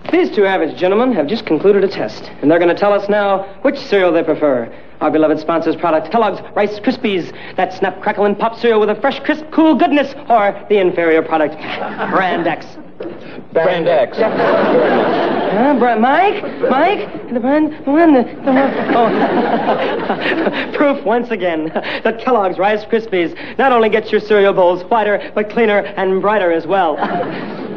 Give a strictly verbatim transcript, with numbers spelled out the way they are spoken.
These two average gentlemen have just concluded a test, and they're going to tell us now which cereal they prefer. Our beloved sponsor's product, Kellogg's Rice Krispies, that snap, crackle, and pop cereal with a fresh, crisp, cool goodness, or the inferior product, Brand X. Brand X. Huh, Bra- Mike? Mike? The brand, the one, the, the one. Oh. Proof once again that Kellogg's Rice Krispies not only gets your cereal bowls whiter, but cleaner and brighter as well.